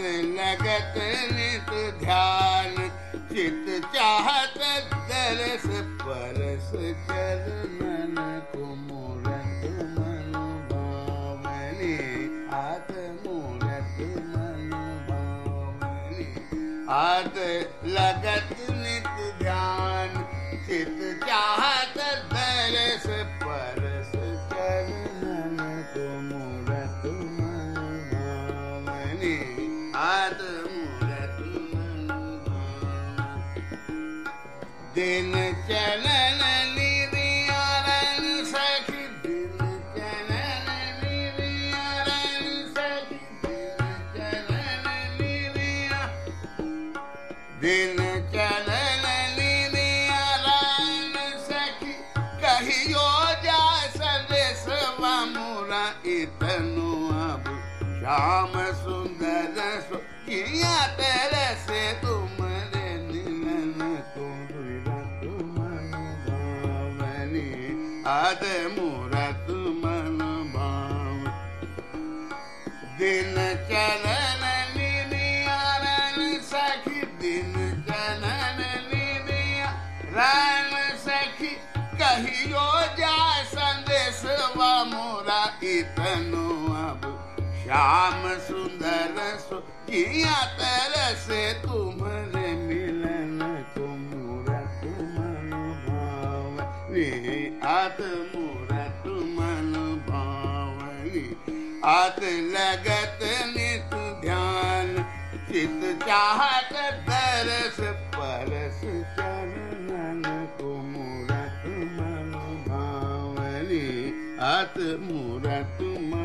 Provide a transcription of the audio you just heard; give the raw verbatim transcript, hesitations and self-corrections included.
लगत नित ध्यान चित चाहत दरस परस चरणन को मूरत मन भावनी आत मूरत मन भावनी आत लगत नित ध्यान चित चाहत दरस परस चरणन को मूरत मन भावनी आत मूरत मन भावनी दिन चलन निर्यारण सखी दिन चलन निर्यारण सखी दिन चलन निर्या दिन चलन निर्यारण सखी कहियो जा संदेश मुरा इतनु अब श्याम सुंदर सो किया तेरे से तुम्हारे मिलन को मूरत मन भावनी आद मूरत मन भाव दिन चलन निर्यारण सखी दिन चलन निर्यारण सखी कहियो जा संदेश मोरा इतनु अब श्याम सुंदर सो किया तरस तुम्हारे मिलन को मूरत मन भावनी आत मूरत मन भावनी आत लगत नित ध्यान चित चाहत दरस परस चरणन को मूरत मन भावनी आत मूरत मन